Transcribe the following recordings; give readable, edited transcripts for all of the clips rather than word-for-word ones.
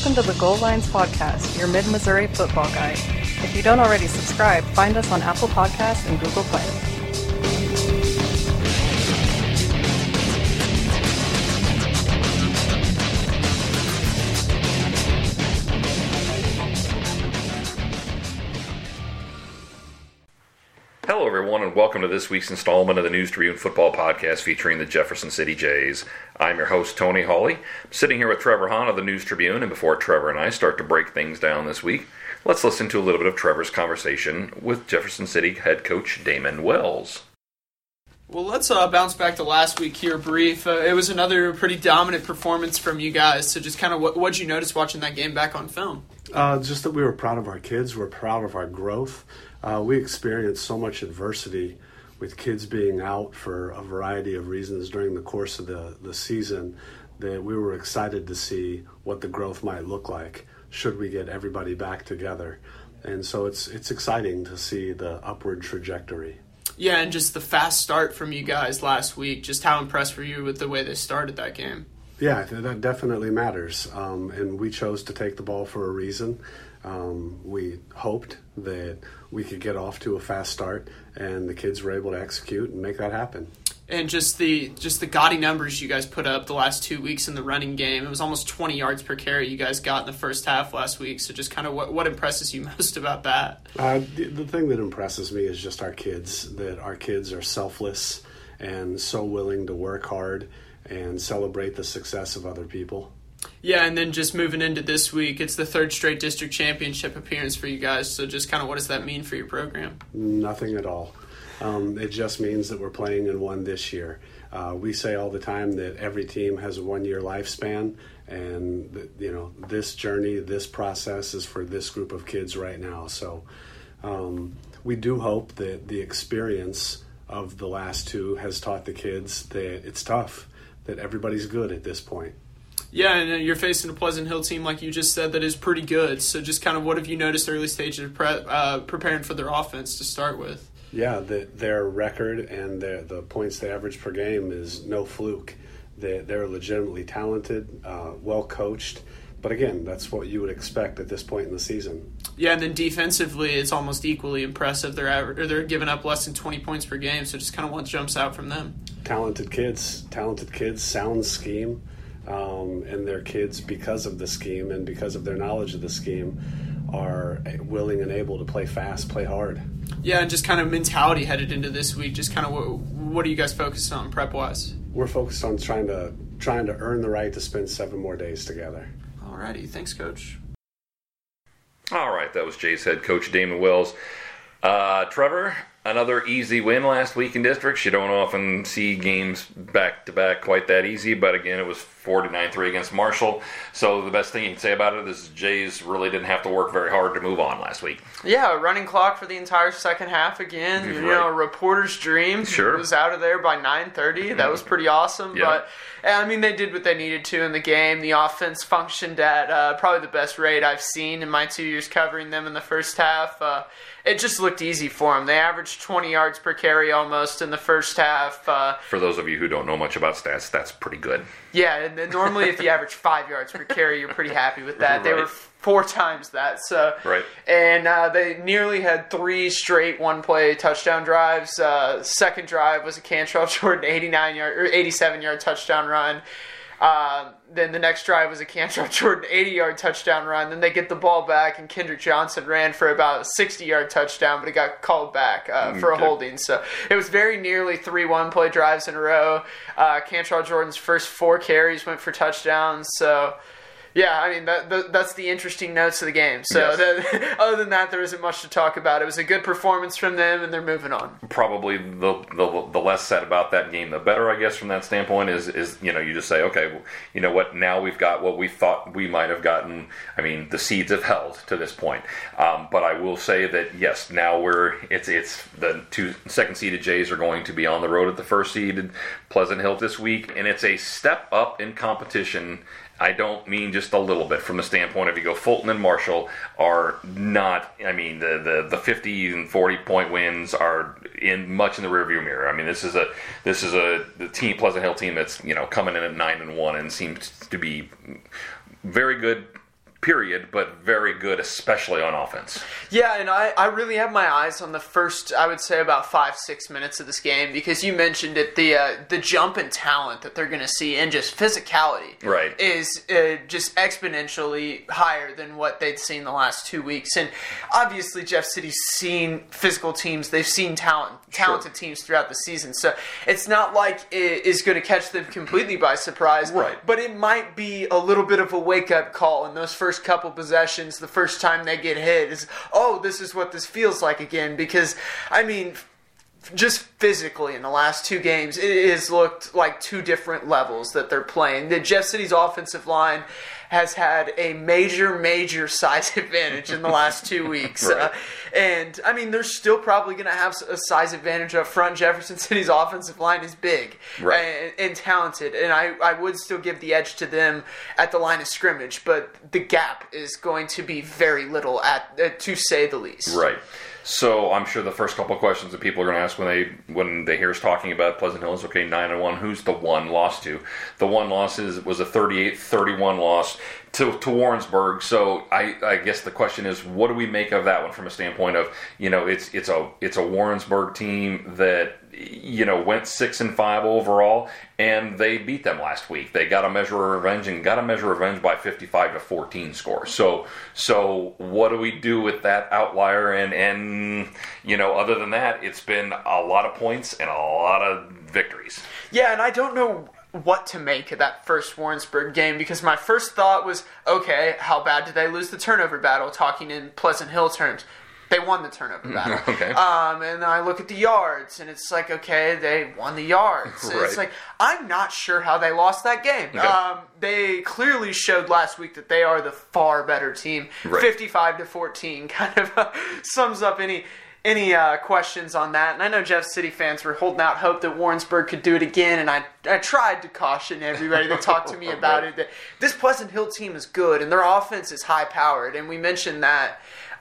Welcome to the Goal Lines Podcast, your Mid-Missouri football guide. If you don't already subscribe, find us on Apple Podcasts and Google Play. Hello, everyone, and welcome to this week's installment of the News Tribune Football Podcast featuring the Jefferson City Jays. I'm your host, Tony Hawley. I'm sitting here with Trevor Hahn of the News Tribune, and before Trevor and I start to break things down this week, let's listen to a little bit of Trevor's conversation with Jefferson City head coach Damon Wells. Well, let's bounce back to last week here brief. It was another pretty dominant performance from you guys. So just kind of what'd you notice watching that game back on film? Just that we were proud of our kids. We're proud of our growth. We experienced so much adversity with kids being out for a variety of reasons during the course of the season that we were excited to see what the growth might look like should we get everybody back together. And so it's exciting to see the upward trajectory. Yeah, and just the fast start from you guys last week. Just how impressed were you with the way they started that game? Yeah, that definitely matters. And we chose to take the ball for a reason. We hoped that we could get off to a fast start, and the kids were able to execute and make that happen. And just the gaudy numbers you guys put up the last 2 weeks in the running game. It was almost 20 yards per carry you guys got in the first half last week. So just kind of what impresses you most about that? The thing that impresses me is just our kids, that our kids are selfless and so willing to work hard and celebrate the success of other people. Yeah, and then just moving into this week, it's the third straight district championship appearance for you guys. So just kind of what does that mean for your program? Nothing at all. It just means that we're playing in one this year. We say all the time that every team has a one-year lifespan, and this journey, this process is for this group of kids right now. So we do hope that the experience of the last two has taught the kids that it's tough, that everybody's good at this point. Yeah, and you're facing a Pleasant Hill team, like you just said, that is pretty good. So just kind of what have you noticed early stages of preparing for their offense to start with? Yeah, their record and the points they average per game is no fluke. They're legitimately talented, well coached. But again, that's what you would expect at this point in the season. Yeah, and then defensively, it's almost equally impressive. They're giving up less than 20 points per game, so just kind of what jumps out from them? Talented kids, sound scheme. And their kids, because of the scheme and because of their knowledge of the scheme, are willing and able to play fast, play hard. Yeah, and just kind of mentality headed into this week. Just kind of what are you guys focused on prep-wise? We're focused on trying to earn the right to spend 7 more days together. Alrighty, thanks, Coach. All right, that was Jays head coach Damon Wells. Trevor, another easy win last week in districts. You don't often see games back-to-back quite that easy, but again, it was 49-3 against Marshall. So the best thing you can say about it is Jays really didn't have to work very hard to move on last week. Yeah, running clock for the entire second half again. Right. You know, a reporter's dream. Sure. Was out of there by 9:30. That was pretty awesome. Yeah. But, I mean, they did what they needed to in the game. The offense functioned at probably the best rate I've seen in my 2 years covering them in the first half. It just looked easy for them. They averaged 20 yards per carry almost in the first half. For those of you who don't know much about stats, that's pretty good. Yeah, and normally if you average 5 yards per carry, you're pretty happy with that. Right. They were 4 times that. So, right. And they nearly had 3 straight one-play touchdown drives. Second drive was a Cantrell Jordan 87-yard touchdown run. Then the next drive was a Cantrell Jordan 80-yard touchdown run. Then they get the ball back, and Kendrick Johnson ran for about a 60-yard touchdown, but he got called back for a holding. So it was very nearly 3 one-play drives in a row. Cantrell Jordan's first 4 carries went for touchdowns. So, yeah, I mean, that's the interesting notes of the game. So yes. Other than that, there isn't much to talk about. It was a good performance from them, and they're moving on. Probably the less said about that game, the better, I guess, from that standpoint is you just say, okay, you know what, now we've got what we thought we might have gotten. I mean, the seeds have held to this point. But I will say that, yes, now it's the 2 second-seeded Jays are going to be on the road at the first-seeded Pleasant Hill this week, and it's a step up in competition. I don't mean just a little bit from the standpoint of you go Fulton and Marshall are not, I mean, the 50 and 40 point wins are much in the rearview mirror. I mean, this is the team, Pleasant Hill team that's, coming in at 9-1 and seems to be very good period, but very good, especially on offense. Yeah, and I really have my eyes on the first, I would say, about 5-6 minutes of this game, because you mentioned it, the jump in talent that they're going to see and just physicality is just exponentially higher than what they'd seen the last 2 weeks. And obviously, Jeff City's seen physical teams. They've seen talented teams throughout the season. So it's not like it is going to catch them completely by surprise. Right. But it might be a little bit of a wake-up call in those first couple possessions, the first time they get hit, is, oh, this is what this feels like again. Because, I mean, just physically in the last 2 games, it has looked like 2 different levels that they're playing. The Jeff City's offensive line has had a major size advantage in the last 2 weeks. Right. And, I mean, they're still probably going to have a size advantage up front. Jefferson City's offensive line is big and talented, and I would still give the edge to them at the line of scrimmage, but the gap is going to be very little, to say the least. Right. So I'm sure the first couple of questions that people are going to ask when they hear us talking about Pleasant Hill is, okay, 9-1, who's the one loss to? The one loss was a 38-31 loss to Warrensburg. So I guess the question is, what do we make of that one from a standpoint of, it's a Warrensburg team that went 6-5 overall, and they beat them last week. They got a measure of revenge by 55-14 score. So what do we do with that outlier? And other than that, it's been a lot of points and a lot of victories. Yeah, and I don't know what to make of that first Warrensburg game, because my first thought was, okay, how bad did they lose the turnover battle, talking in Pleasant Hill terms? They won the turnover battle. Okay. And I look at the yards, and it's like, okay, they won the yards. Right. It's like, I'm not sure how they lost that game. Okay. They clearly showed last week that they are the far better team. Right. 55-14 kind of sums up any questions on that. And I know Jeff City fans were holding out hope that Warrensburg could do it again, and I tried to caution everybody that talked to me about it, that this Pleasant Hill team is good, and their offense is high-powered, and we mentioned that.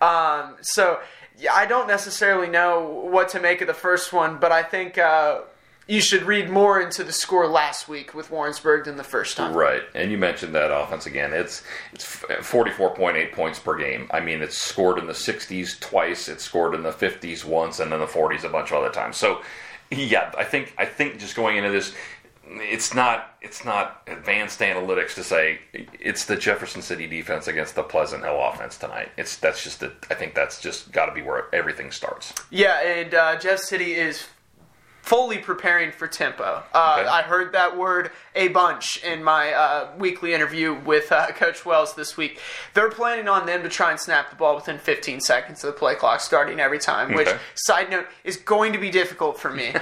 So yeah, I don't necessarily know what to make of the first one, but I think you should read more into the score last week with Warrensburg than the first time. Right, and you mentioned that offense again. It's 44.8 points per game. I mean, it's scored in the 60s twice. It's scored in the 50s once, and then the 40s a bunch of other times. So, yeah, I think just going into this, it's not advanced analytics to say it's the Jefferson City defense against the Pleasant Hill offense tonight. I think that's just got to be where everything starts. Yeah, and Jeff City is fully preparing for tempo. Okay. I heard that word a bunch in my weekly interview with Coach Wells this week. They're planning on them to try and snap the ball within 15 seconds of the play clock starting every time, which, side note, is going to be difficult for me.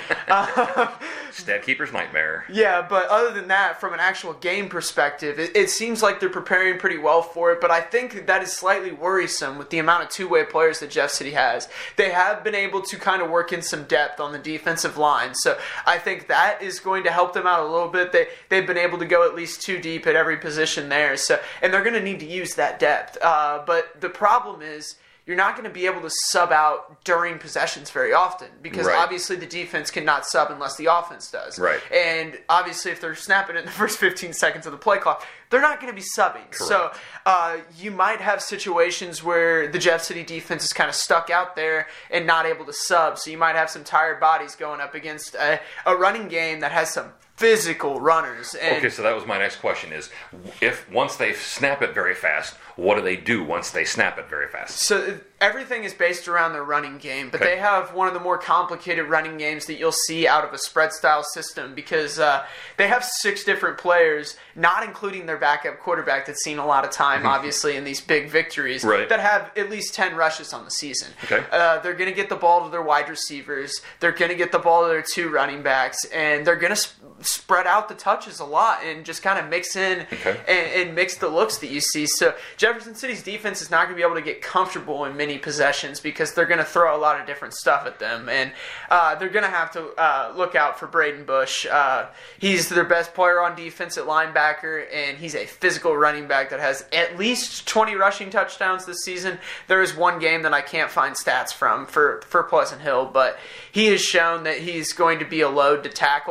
Stat keeper's nightmare. Yeah, but other than that, from an actual game perspective, it seems like they're preparing pretty well for it, but I think that is slightly worrisome with the amount of two-way players that Jeff City has. They have been able to kind of work in some depth on the defensive line, so I think that is going to help them out a little bit. They've been able to go at least 2 deep at every position there, and they're going to need to use that depth. But the problem is, you're not going to be able to sub out during possessions very often, because obviously the defense cannot sub unless the offense does. Right. And obviously if they're snapping it in the first 15 seconds of the play clock, they're not going to be subbing. Correct. So you might have situations where the Jeff City defense is kind of stuck out there and not able to sub. So you might have some tired bodies going up against a running game that has some physical runners. And okay, so that was my next question is, if once they snap it very fast, what do they do once they snap it very fast? So everything is based around their running game, but they have one of the more complicated running games that you'll see out of a spread-style system, because they have 6 different players, not including their backup quarterback that's seen a lot of time, obviously, in these big victories, that have at least 10 rushes on the season. Okay. They're going to get the ball to their wide receivers, they're going to get the ball to their 2 running backs, and they're going to spread out the touches a lot and just kind of mix in and mix the looks that you see. So Jefferson City's defense is not going to be able to get comfortable in many possessions, because they're going to throw a lot of different stuff at them, and they're going to have to look out for Braden Bush. He's their best player on defense at linebacker, and he's a physical running back that has at least 20 rushing touchdowns this season. There is one game that I can't find stats from for Pleasant Hill, but he has shown that he's going to be a load to tackle,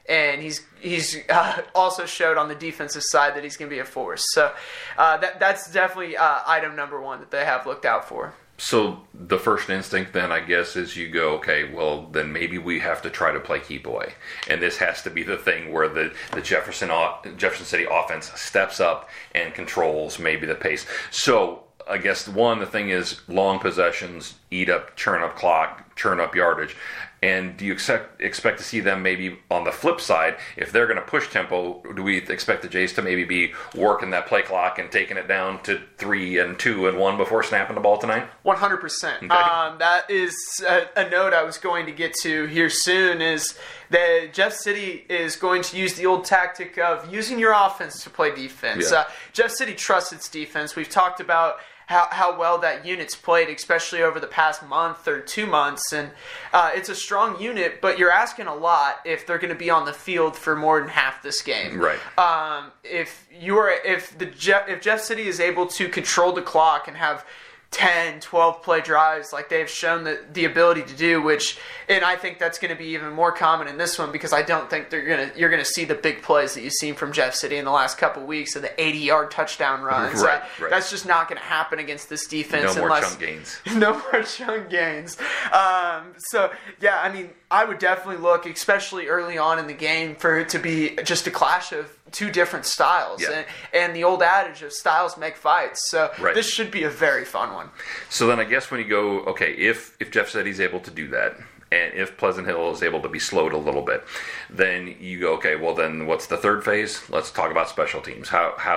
and he's also showed on the defensive side that he's going to be a force. So that's definitely item number one that they have looked out for. So the first instinct then, I guess, is you go, okay, well, then maybe we have to try to play keep away. And this has to be the thing where the Jefferson City offense steps up and controls maybe the pace. So I guess, the thing is long possessions, churn up clock, churn up yardage. And do you expect to see them maybe on the flip side, if they're going to push tempo, do we expect the Jays to maybe be working that play clock and taking it down to 3 and 2 and 1 before snapping the ball tonight? 100%. Okay. That is a note I was going to get to here soon, is that Jeff City is going to use the old tactic of using your offense to play defense. Yeah. Jeff City trusts its defense. We've talked about how well that unit's played, especially over the past month or 2 months. And it's a strong unit, but you're asking a lot if they're going to be on the field for more than half this game. Right. If Jeff City is able to control the clock and have 10, 12 play drives like they've shown the ability to do, and I think that's going to be even more common in this one, because I don't think you're going to see the big plays that you've seen from Jeff City in the last couple of weeks of the 80-yard touchdown runs. Right. That's just not going to happen against this defense. No more chunk gains. No more chunk gains. So, yeah, I mean, I would definitely look, especially early on in the game, for it to be just a clash of two different styles. Yeah. And the old adage of styles make fights. So Right. This should be a very fun one. So then I guess when you go, okay, if Jeff City's able to do that, and if Pleasant Hill is able to be slowed a little bit, then you go, okay, well then what's the third phase? Let's talk about special teams.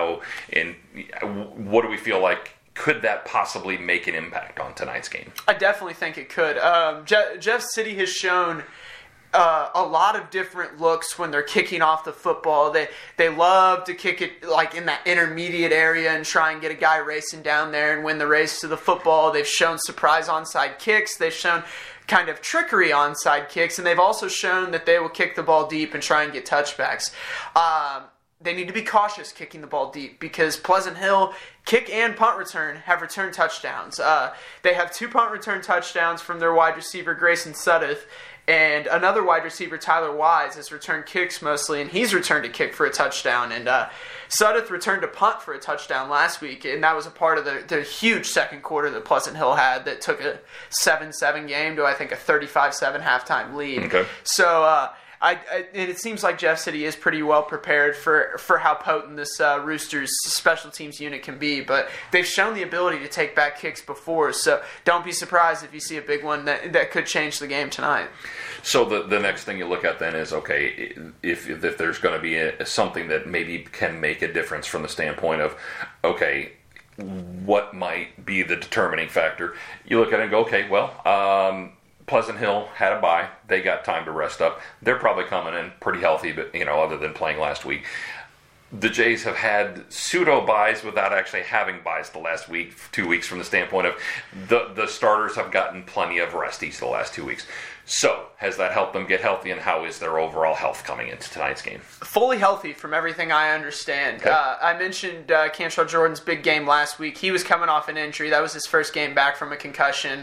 What do we feel like could that possibly make an impact on tonight's game? I definitely think it could. Jeff City has shown a lot of different looks when they're kicking off the football. They love to kick it like in that intermediate area and try and get a guy racing down there and win the race to the football. They've shown surprise onside kicks. They've shown kind of trickery onside kicks, and they've also shown that they will kick the ball deep and try and get touchbacks. They need to be cautious kicking the ball deep, because Pleasant Hill, kick and punt return, have returned touchdowns. They have 2 punt return touchdowns from their wide receiver, Grayson Sudduth, and another wide receiver, Tyler Wise, has returned kicks mostly, and he's returned a kick for a touchdown. And Sudduth returned a punt for a touchdown last week, and that was a part of the huge second quarter that Pleasant Hill had that took a 7-7 game to, I think, a 35-7 halftime lead. Okay. So it seems like Jeff City is pretty well prepared for how potent this Roosters special teams unit can be, but they've shown the ability to take back kicks before, so don't be surprised if you see a big one that could change the game tonight. So the next thing you look at then is, okay, if there's going to be something that maybe can make a difference from the standpoint of, okay, what might be the determining factor? You look at it and go, okay, well, Pleasant Hill had a bye. They got time to rest up. They're probably coming in pretty healthy, but other than playing last week. The Jays have had pseudo buys without actually having buys the last week, 2 weeks, from the standpoint of the starters have gotten plenty of rest each of the last 2 weeks. So, has that helped them get healthy, and how is their overall health coming into tonight's game? Fully healthy from everything I understand. Okay. I mentioned Cantrell Jordan's big game last week. He was coming off an injury. That was his first game back from a concussion.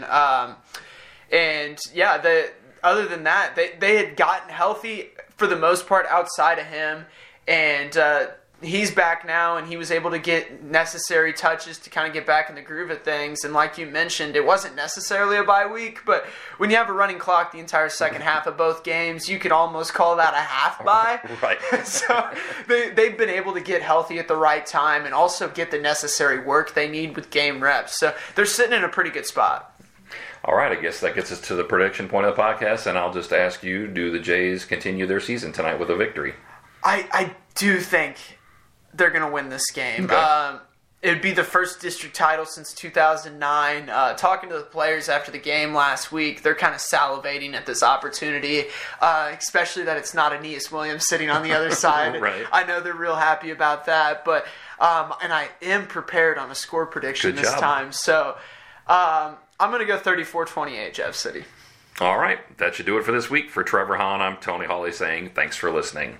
And yeah, other than that, they had gotten healthy for the most part outside of him, and he's back now, and he was able to get necessary touches to kind of get back in the groove of things. And like you mentioned, it wasn't necessarily a bye week, but when you have a running clock the entire second half of both games, you could almost call that a half bye. Right. So they've been able to get healthy at the right time and also get the necessary work they need with game reps. So they're sitting in a pretty good spot. All right, I guess that gets us to the prediction point of the podcast, and I'll just ask you, do the Jays continue their season tonight with a victory? I do think they're going to win this game. Okay. It would be the first district title since 2009. Talking to the players after the game last week, they're kind of salivating at this opportunity, especially that it's not Aeneas Williams sitting on the other side. Right. I know they're real happy about that, but and I am prepared on a score prediction Good this job. time. So I'm going to go 34-28 Jeff City. All right, that should do it for this week. For Trevor Hahn, I'm Tony Hawley saying thanks for listening.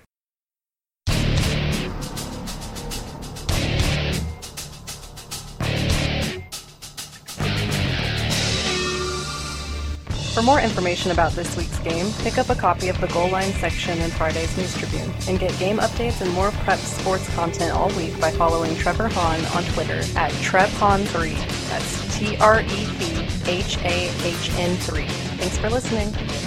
For more information about this week's game, pick up a copy of the Goal Line section in Friday's News Tribune and get game updates and more prep sports content all week by following Trevor Hahn on Twitter at TrevHahn3. That's TrepHahn3. Thanks for listening.